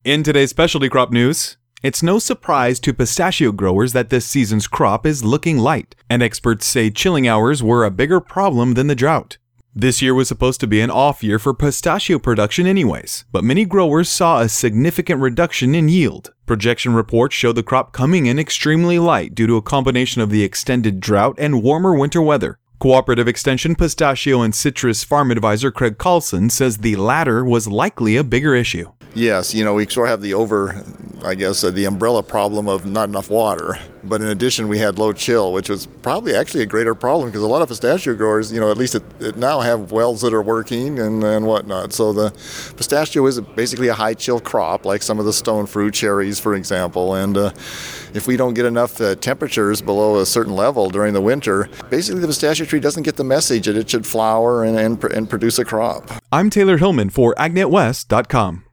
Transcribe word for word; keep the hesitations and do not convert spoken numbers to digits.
In today's specialty crop news, it's no surprise to pistachio growers that this season's crop is looking light, and experts say chilling hours were a bigger problem than the drought. This year was supposed to be an off year for pistachio production anyways, but many growers saw a significant reduction in yield. Projection reports show the crop coming in extremely light due to a combination of the extended drought and warmer winter weather. Cooperative Extension Pistachio and Citrus Farm Advisor Craig Carlson says the latter was likely a bigger issue. Yes, you know, we sort of have the over, I guess, uh, the umbrella problem of not enough water. But in addition, we had low chill, which was probably actually a greater problem because a lot of pistachio growers, you know, at least it, it now have wells that are working and, and whatnot. So the pistachio is basically a high chill crop, like some of the stone fruit, cherries, for example. And uh, if we don't get enough uh, temperatures below a certain level during the winter, basically the pistachio tree doesn't get the message that it should flower and, and, and produce a crop. I'm Taylor Hillman for Ag Net West dot com.